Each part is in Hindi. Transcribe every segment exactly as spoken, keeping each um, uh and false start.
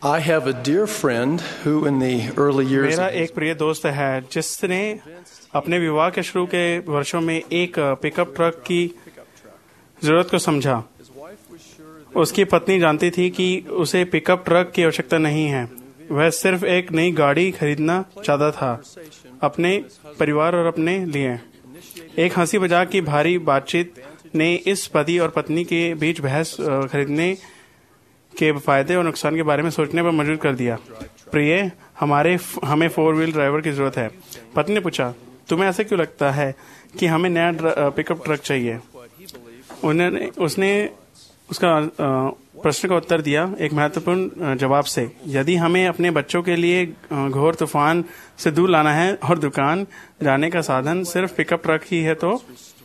I have a dear friend who in the early years मेरा एक प्रिय दोस्त है जिसने अपने विवाह के शुरू के वर्षों में एक पिकअप ट्रक की जरूरत को समझा। उसकी पत्नी जानती थी कि उसे पिकअप ट्रक की आवश्यकता नहीं है। वह सिर्फ एक नई गाड़ी खरीदना चाहता था अपने परिवार और अपने लिए। एक हंसी मजाक की भारी बातचीत ने इस पति और पत्नी के बीच बहस खरीदने के फायदे और नुकसान के बारे में सोचने पर मजबूर कर दिया। प्रिय, हमारे हमें फोर व्हील ड्राइवर की जरूरत है। पत्नी ने पूछा, तुम्हें ऐसा क्यों लगता है कि हमें नया पिकअप ट्रक चाहिए? उन्होंने उसने उसका प्रश्न का उत्तर दिया एक महत्वपूर्ण जवाब से। यदि हमें अपने बच्चों के लिए घोर तूफान से दूर लाना है और दुकान जाने का साधन सिर्फ पिकअप ट्रक ही है तो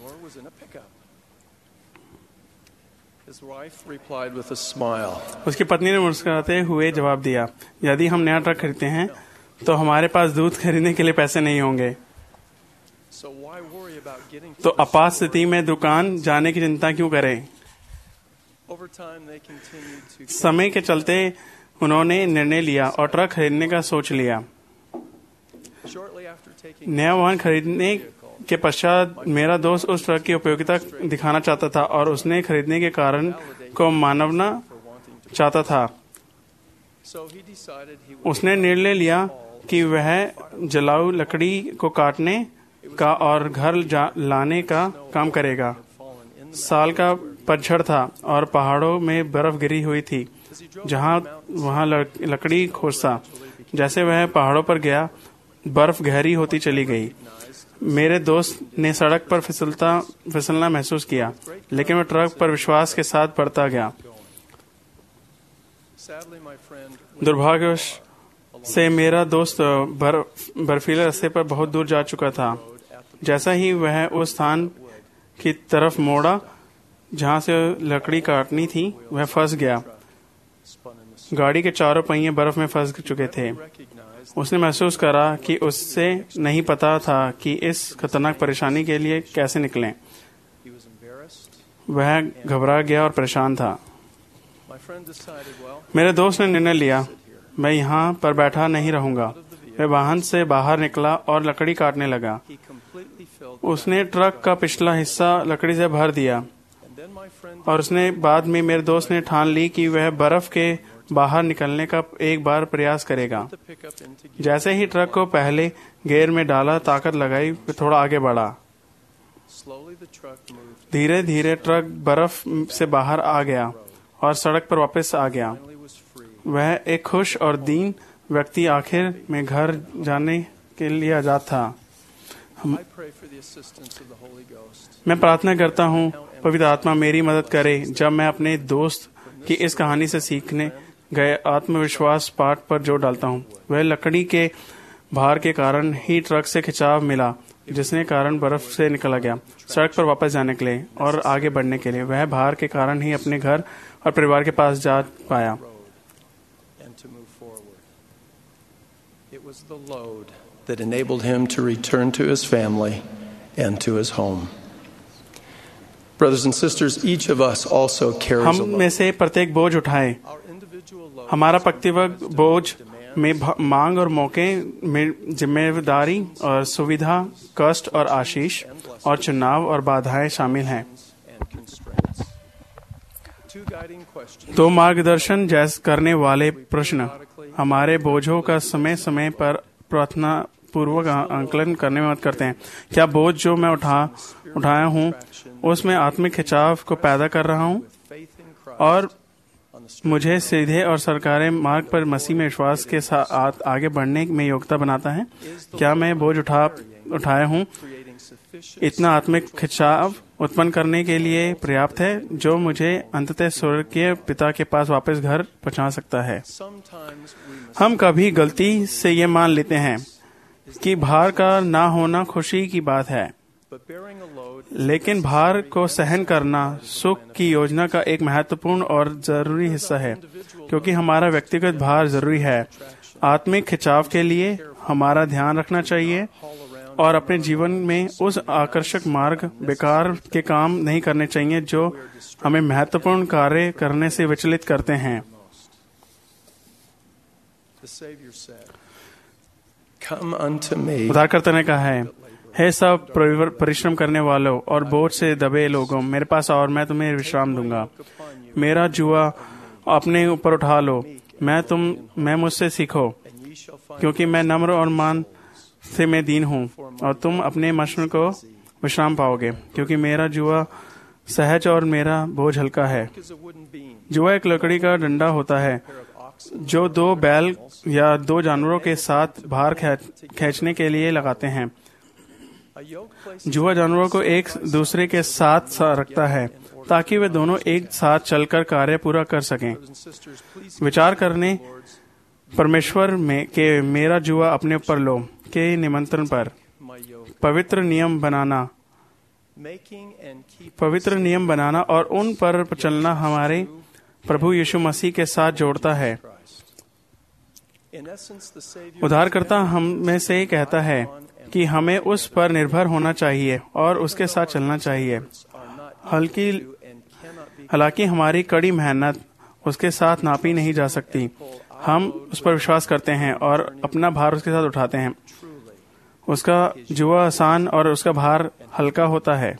His wife replied with a smile. उसकी पत्नी ने मुस्कुराते हुए जवाब दिया, यदि हम नया ट्रक खरीदते हैं तो हमारे पास दूध खरीदने के लिए पैसे नहीं होंगे, So why worry about getting to तो the आपात store? स्थिति में दुकान जाने की चिंता क्यों करें? Over time, they continued to समय के चलते उन्होंने निर्णय लिया और ट्रक खरीदने का सोच लिया। Shortly after taking नया वाहन खरीदने के पश्चात मेरा दोस्त उस ट्रक की उपयोगिता दिखाना चाहता था और उसने खरीदने के कारण को मानवना चाहता था। so he decided he would उसने निर्णय लिया कि वह जलाऊ लकड़ी को काटने का और घर जा, लाने का काम करेगा। fallen in साल का पतझड़ था और पहाड़ों में बर्फ गिरी हुई थी। जहां वहां लकड़ी खोजता, जैसे वह पहाड़ों पर गया, बर्फ गहरी होती चली गई। मेरे दोस्त ने सड़क पर फिसलता फिसलना महसूस किया, लेकिन वह ट्रक पर विश्वास के साथ बढ़ता गया। Sadly, my friend दुर्भाग्यवश से मेरा दोस्त बर, बर्फीले रास्ते पर बहुत दूर जा चुका था। जैसा ही वह उस स्थान की तरफ मोड़ा जहां से लकड़ी काटनी थी, वह फंस गया। spun in the गाड़ी के चारों पहिए बर्फ में फंस चुके थे। recognized उसने महसूस करा कि उससे नहीं पता था कि इस खतरनाक परेशानी के लिए कैसे निकलें। he was embarrassed. वह घबरा गया और परेशान था। My friend decided, well, मेरे दोस्त ने निर्णय लिया, मैं यहाँ पर बैठा नहीं रहूंगा। वह वाहन से बाहर निकला और लकड़ी काटने लगा। he completely filled उसने ट्रक का पिछला हिस्सा लकड़ी से भर दिया and then my friend और उसने बाद में मेरे दोस्त ने ठान ली कि वह बर्फ के बाहर निकलने का एक बार प्रयास करेगा। put the pickup into gear. जैसे ही ट्रक को पहले गियर में डाला, ताकत लगाई, वह थोड़ा आगे बढ़ा। Slowly the truck moved. धीरे धीरे ट्रक बर्फ से बाहर आ गया और सड़क पर वापस आ गया। Finally was free. वह एक खुश और दीन व्यक्ति आखिर में घर जाने के लिए आजाद था। I pray for the assistance of the Holy Ghost. मैं प्रार्थना करता हूँ, पवित्र आत्मा मेरी मदद करे जब मैं अपने दोस्त की इस कहानी से सीखने गए आत्मविश्वास पाठ पर जोर डालता हूँ। वह लकड़ी के भार के कारण ही ट्रक से खिंचाव मिला, जिसने कारण बर्फ से निकला गया सड़क पर वापस जाने के लिए और आगे बढ़ने के लिए। वह भार के कारण ही अपने घर और परिवार के पास जा पाया। And to move forward. It was the load that enabled him to return to his family and to his home. Brothers and sisters, each of us also carries a हम में load. से प्रत्येक बोझ उठाए। Our individual load हमारा व्यक्तिगत बोझ में भ- मांग और मौके में जिम्मेदारी और सुविधा, कष्ट और आशीष और चुनाव और बाधाएं शामिल हैं। and constraints. Two guiding questions. दो मार्गदर्शन जैसे करने वाले प्रश्न हमारे बोझों का समय समय पर प्रार्थना पूर्वक आंकलन करने में मदद करते हैं। क्या बोझ जो मैं उठा उठाया हूँ उसमें आत्मिक खिंचाव को पैदा कर रहा हूँ Faith in Christ और on the मुझे सीधे और सरकारी मार्ग पर मसीह में विश्वास के साथ आगे बढ़ने में योग्यता बनाता है? क्या मैं बोझ उठा उठाया हूँ creating sufficient इतना आत्मिक खिंचाव उत्पन्न करने के लिए पर्याप्त है जो मुझे अंततः स्वर्गीय पिता के पास वापस घर पहुंचा सकता है? sometimes we must हम कभी गलती से ये मान लेते हैं कि भार का ना होना खुशी की बात है, but bearing a load लेकिन भार को सहन करना सुख की योजना का एक महत्वपूर्ण और जरूरी हिस्सा है, क्योंकि हमारा व्यक्तिगत भार जरूरी है। आत्मिक खिंचाव के लिए हमारा ध्यान रखना चाहिए और अपने जीवन में उस आकर्षक मार्ग बेकार के काम नहीं करने चाहिए जो हमें महत्वपूर्ण कार्य करने से विचलित करते हैं। उद्धारकर्ता ने कहा है, हे सब परिश्रम करने वालों और बोझ से दबे लोगों, मेरे पास आओ और मैं तुम्हें विश्राम दूंगा। मेरा जुआ अपने ऊपर उठा लो, मैं तुम मैं मुझसे सीखो, क्योंकि मैं नम्र और मान से मैं दीन हूँ, और तुम अपने मश्न को विश्राम पाओगे, क्योंकि मेरा जुआ सहज और मेरा बोझ हल्का है। जुआ एक लकड़ी का डंडा होता है जो दो बैल या दो जानवरों के साथ भार खींचने के लिए लगाते हैं। जुआ जानवरों को एक दूसरे के साथ रखता है ताकि वे दोनों एक साथ चलकर कार्य पूरा कर सकें। विचार करने परमेश्वर में के मेरा जुआ अपने ऊपर लो के निमंत्रण पर पवित्र नियम बनाना पवित्र नियम बनाना और उन पर चलना हमारे प्रभु यीशु मसीह के साथ जोड़ता है। उद्धारकर्ता हम में से कहता है कि हमें उस पर निर्भर होना चाहिए और उसके साथ चलना चाहिए। हल्की हालांकि हमारी कड़ी मेहनत उसके साथ नापी नहीं जा सकती। हम उस पर विश्वास करते हैं और अपना भार उसके साथ उठाते हैं। उसका जुआ आसान और उसका भार हल्का होता है।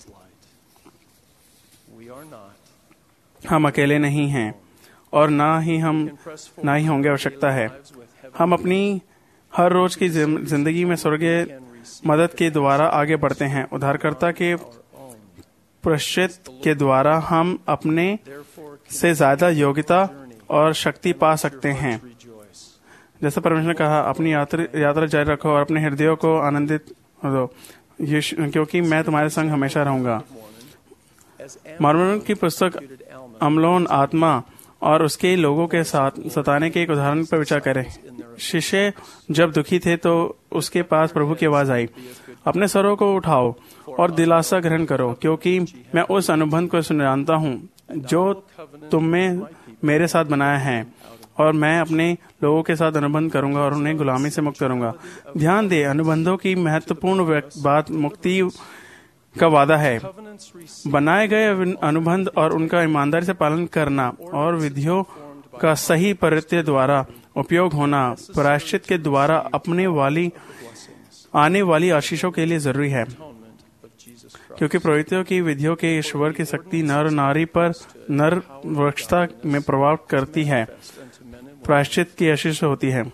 हम अकेले नहीं हैं और ना ही हम ना ही होंगे आवश्यकता है। हम अपनी हर रोज की जिंदगी में स्वर्गीय मदद के द्वारा आगे बढ़ते हैं। उद्धारकर्ता के प्रायश्चित के द्वारा हम अपने से ज्यादा योग्यता और शक्ति पा सकते हैं। जैसा परमेश्वर ने कहा, अपनी यात्रा यात्रा जारी रखो और अपने हृदयों को आनंदित दो, क्योंकि मैं तुम्हारे संग हमेशा रहूंगा। मॉर्मन की पुस्तक अमलोन आत्मा और उसके लोगों के साथ सताने के एक उदाहरण पर विचार करें। शिष्य जब दुखी थे तो उसके पास प्रभु की आवाज आई, अपने सरों को उठाओ और दिलासा ग्रहण करो, क्योंकि मैं उस अनुबंध को जानता हूँ जो तुमने मेरे साथ बनाया है, और मैं अपने लोगों के साथ अनुबंध करूंगा और उन्हें गुलामी से मुक्त करूंगा। ध्यान दे, अनुबंधों की महत्वपूर्ण बात मुक्ति का वादा है। बनाए गए अनुबंध और उनका ईमानदारी से पालन करना और विधियों का सही परित्य द्वारा उपयोग होना प्रायश्चित के द्वारा अपने वाली आने वाली आशीषों के लिए जरूरी है, क्योंकि प्रवृत्तियों की विधियों के ईश्वर की शक्ति नर नारी पर नर वृक्षता में प्रभाव करती है। प्रायश्चित की आशीष होती है।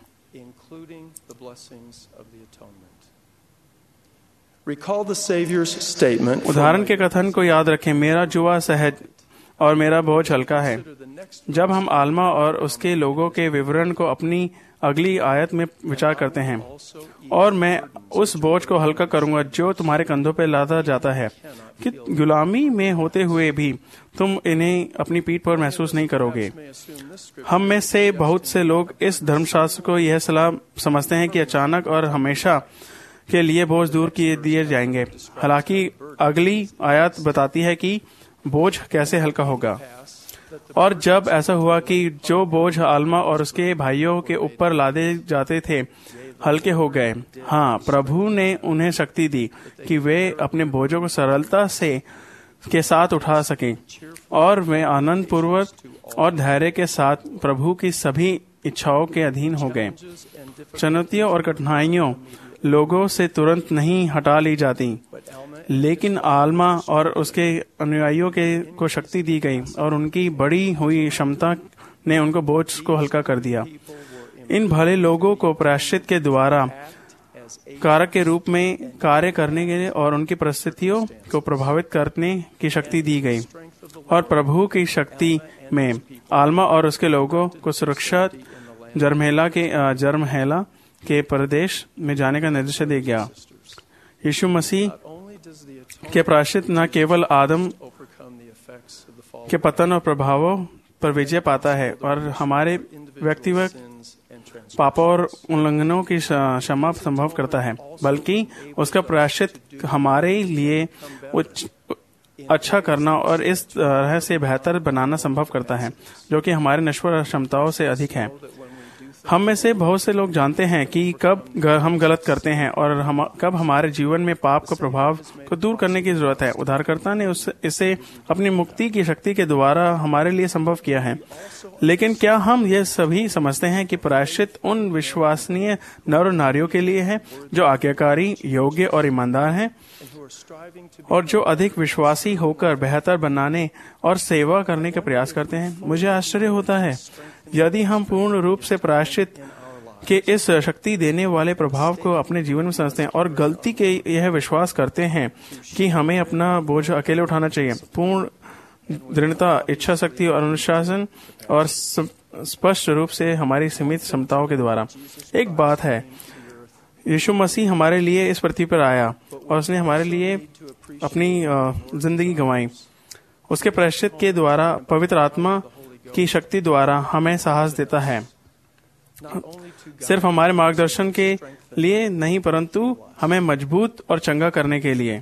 उदाहरण के कथन को याद रखें, मेरा जुआ सहज और मेरा बोझ हल्का है। जब हम आल्मा और उसके लोगों के विवरण को अपनी अगली आयत में विचार करते हैं, और मैं उस बोझ को हल्का करूंगा जो तुम्हारे कंधों पर लादा जाता है, कि गुलामी में होते हुए भी तुम इन्हें अपनी पीठ पर महसूस नहीं करोगे। हम में से बहुत से लोग इस धर्मशास्त्र को यह सलाह समझते हैं कि अचानक और हमेशा के लिए बोझ दूर किए दिए जाएंगे। हालांकि अगली आयत बताती है कि बोझ कैसे हल्का होगा। और जब ऐसा हुआ कि जो बोझ आल्मा और उसके भाइयों के ऊपर लादे जाते थे हल्के हो गए। हाँ, प्रभु ने उन्हें शक्ति दी कि वे अपने बोझों को सरलता से के साथ उठा सकें, और वे आनंद पूर्वक और धैर्य के साथ प्रभु की सभी इच्छाओं के अधीन हो गए। चुनौतियों और कठिनाइयों लोगों से तुरंत नहीं हटा ली जाती, लेकिन आल्मा और उसके अनुयायियों के को शक्ति दी गई और उनकी बढ़ी हुई क्षमता ने उनको बोझ को हल्का कर दिया। इन भले लोगों को प्रायश्चित के द्वारा कारक के रूप में कार्य करने के लिए और उनकी परिस्थितियों को प्रभावित करने की शक्ति दी गई, और प्रभु की शक्ति में आल्मा और उसके लोगों को सुरक्षा जरमेला के जरमहेला के प्रदेश में जाने का निर्देश दे गया। यीशु मसीह के प्रायश्चित न केवल आदम के पतन और प्रभावों पर विजय पाता है और हमारे व्यक्तिगत पापों और उल्लंघनों की क्षमा संभव करता है, बल्कि उसका प्रायश्चित हमारे लिए उच्च अच्छा करना और इस तरह से बेहतर बनाना संभव करता है, जो कि हमारे नश्वर क्षमताओं से अधिक है। हम में से बहुत से लोग जानते हैं कि कब ग- हम गलत करते हैं और हम कब हमारे जीवन में पाप का प्रभाव को दूर करने की जरूरत है। उद्धारकर्ता ने उस इसे अपनी मुक्ति की शक्ति के द्वारा हमारे लिए संभव किया है। लेकिन क्या हम ये सभी समझते हैं कि प्रायश्चित उन विश्वसनीय नर और नारियों के लिए है जो आज्ञाकारी, योग्य और ईमानदार हैं, और जो अधिक विश्वासी होकर बेहतर बनाने और सेवा करने का प्रयास करते हैं? मुझे आश्चर्य होता है यदि हम पूर्ण रूप से प्रायश्चित के इस शक्ति देने वाले प्रभाव को अपने जीवन में समझते हैं और गलती के यह विश्वास करते हैं कि हमें अपना बोझ अकेले उठाना चाहिए। पूर्ण दृढ़ता, इच्छा शक्ति और अनुशासन और स्पष्ट रूप से हमारी सीमित क्षमताओं के द्वारा। एक बात है, यीशु मसीह हमारे लिए इस पृथ्वी पर आया और उसने हमारे लिए अपनी जिंदगी गंवाई। उसके प्रायश्चित के द्वारा पवित्र आत्मा की शक्ति द्वारा हमें साहस देता है, सिर्फ हमारे मार्गदर्शन के लिए नहीं परंतु हमें मजबूत और चंगा करने के लिए।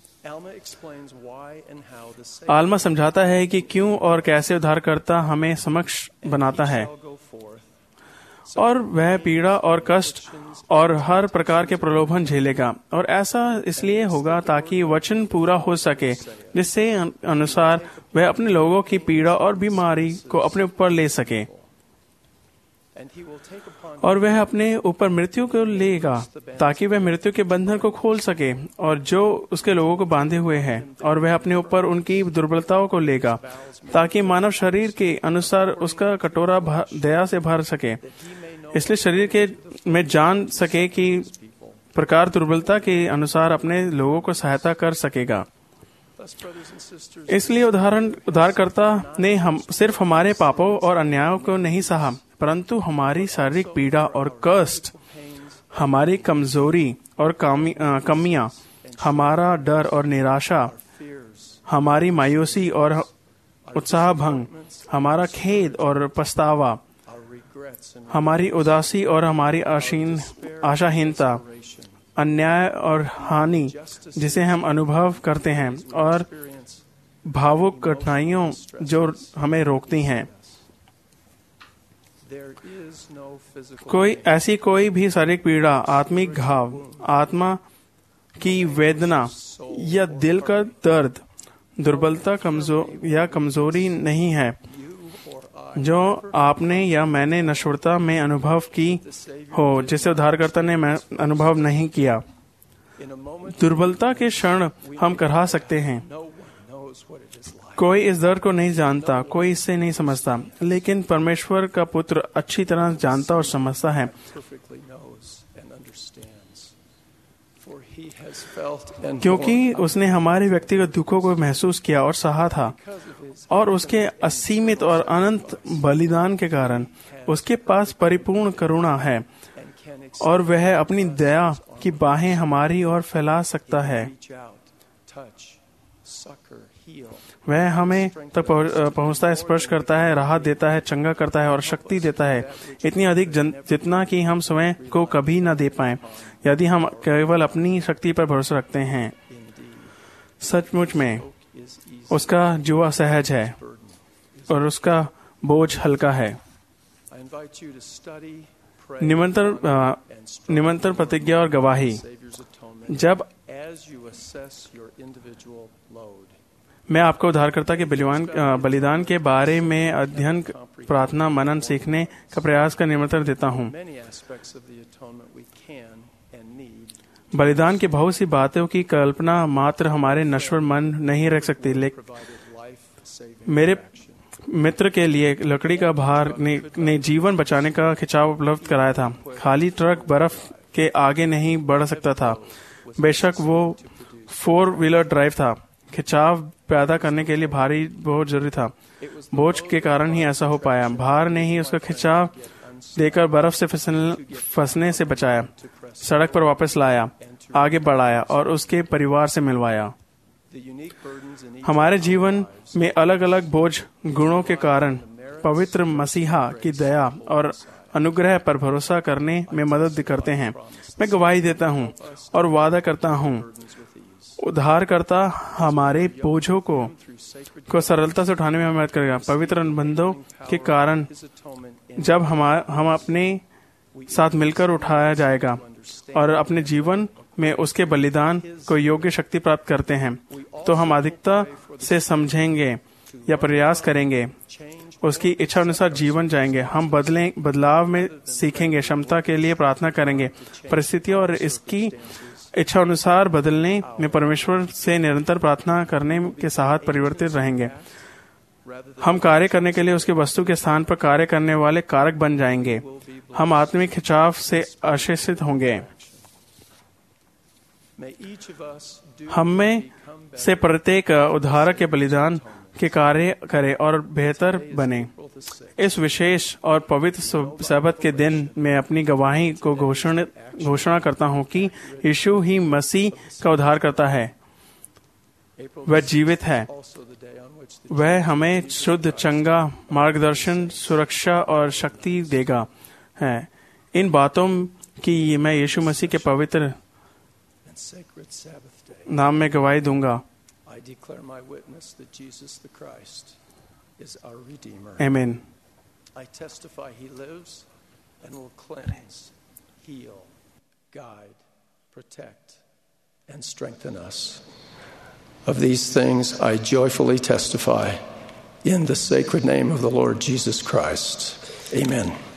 आल्मा समझाता है कि क्यों और कैसे उद्धारकर्ता हमें समक्ष बनाता है, और वह पीड़ा और कष्ट और हर प्रकार के प्रलोभन झेलेगा, और ऐसा इसलिए होगा ताकि वचन पूरा हो सके, जिससे अनुसार वह अपने लोगों की पीड़ा और बीमारी को अपने ऊपर ले सके, और वह अपने ऊपर मृत्यु को लेगा ताकि वह मृत्यु के बंधन को खोल सके और जो उसके लोगों को बांधे हुए हैं, और वह अपने ऊपर उनकी दुर्बलताओं को लेगा ताकि मानव शरीर के अनुसार उसका कटोरा दया से भर सके, इसलिए शरीर के में जान सके कि प्रकार दुर्बलता के अनुसार अपने लोगों को सहायता कर सकेगा। इसलिए उदाहरण उद्धारकर्ता ने हम सिर्फ हमारे पापों और अन्यायों को नहीं सहा, परंतु हमारी शारीरिक पीड़ा और कष्ट, हमारी कमजोरी और कमियां, हमारा डर और निराशा, हमारी मायूसी और उत्साह भंग, हमारा खेद और पछतावा, हमारी उदासी और हमारी आशीन आशाहीनता, अन्याय और हानि जिसे हम अनुभव करते हैं, और भावुक कठिनाइयों जो हमें रोकती हैं। कोई ऐसी कोई भी शारीरिक पीड़ा, आत्मिक घाव, आत्मा की वेदना या दिल का दर्द, दुर्बलता कमजोर या कमजोरी नहीं है जो आपने या मैंने नश्वरता में अनुभव की हो, जिसे उद्धारकर्ता ने अनुभव नहीं किया। दुर्बलता के क्षण हम करा सकते हैं। कोई इस दर्द को नहीं जानता, कोई इससे नहीं समझता, लेकिन परमेश्वर का पुत्र अच्छी तरह जानता और समझता है, क्योंकि उसने हमारे व्यक्तिगत दुखों को महसूस किया और सहा था, और उसके असीमित और अनंत बलिदान के कारण उसके पास परिपूर्ण करुणा है, और वह अपनी दया की बाहें हमारी ओर फैला सकता है। वह हमें तक पहुंचता है, स्पर्श करता है, राहत देता है, चंगा करता है और शक्ति देता है, इतनी अधिक जितना कि हम स्वयं को कभी न दे पाए यदि हम केवल अपनी शक्ति पर भरोसा रखते हैं। सचमुच में उसका जुआ सहज है और उसका बोझ हल्का है। निमंत्रण निमंत्रण प्रतिज्ञा और गवाही। जब मैं आपको उद्धारकर्ता के बलिदान बलिदान के बारे में अध्ययन, प्रार्थना, मनन, सीखने का प्रयास का निमंत्रण देता हूँ। बलिदान की बहुत सी बातों की कल्पना मात्र हमारे नश्वर मन नहीं रख सकती, लेकिन मेरे मित्र के लिए लकड़ी का भार ने, ने जीवन बचाने का खिंचाव उपलब्ध कराया था। खाली ट्रक बर्फ के आगे नहीं बढ़ सकता था, बेशक वो फोर व्हीलर ड्राइव था। खिंचाव पैदा करने के लिए भारी बहुत जरूरी था। बोझ के कारण ही ऐसा हो पाया। भार ने ही उसका खिंचाव देकर बर्फ से फंसने से बचाया, सड़क पर वापस लाया, आगे बढ़ाया और उसके परिवार से मिलवाया। हमारे जीवन में अलग अलग बोझ गुणों के कारण पवित्र मसीहा की दया और अनुग्रह पर भरोसा करने में मदद करते हैं। मैं गवाही देता हूँ और वादा करता हूँ, उद्धारकर्ता हमारे बोझों को को सरलता से उठाने में मदद करेगा। पवित्र अनुबंधों के कारण जब हम हम अपने साथ मिलकर उठाया जाएगा और अपने जीवन में उसके बलिदान को योग्य शक्ति प्राप्त करते हैं, तो हम अधिकता से समझेंगे या प्रयास करेंगे, उसकी इच्छा अनुसार जीवन जाएंगे। हम बदलें बदलाव में सीखेंगे, क्षमता के लिए प्रार्थना करेंगे, परिस्थितियों और इसकी इच्छा अनुसार बदलने में परमेश्वर से निरंतर प्रार्थना करने के साथ परिवर्तित रहेंगे। हम कार्य करने के लिए उसके वस्तु के स्थान पर कार्य करने वाले कारक बन जाएंगे। हम आत्मिक खिंचाव से आशीषित होंगे। हम में से प्रत्येक उद्धारक के बलिदान के कार्य करे और बेहतर बने। इस विशेष और पवित्र सब्त के दिन मैं अपनी गवाही को घोषणा घोषणा करता हूँ कि यीशु ही मसीह का उद्धार करता है। वह जीवित है। वह हमें शुद्ध, चंगा मार्गदर्शन, सुरक्षा और शक्ति देगा है। इन बातों की मैं यीशु मसीह के पवित्र नाम में गवाही दूंगा। आमीन। I testify he lives and will cleanse, heal, guide, protect, and strengthen us. Of these things I joyfully testify in the sacred name of the Lord Jesus Christ. Amen.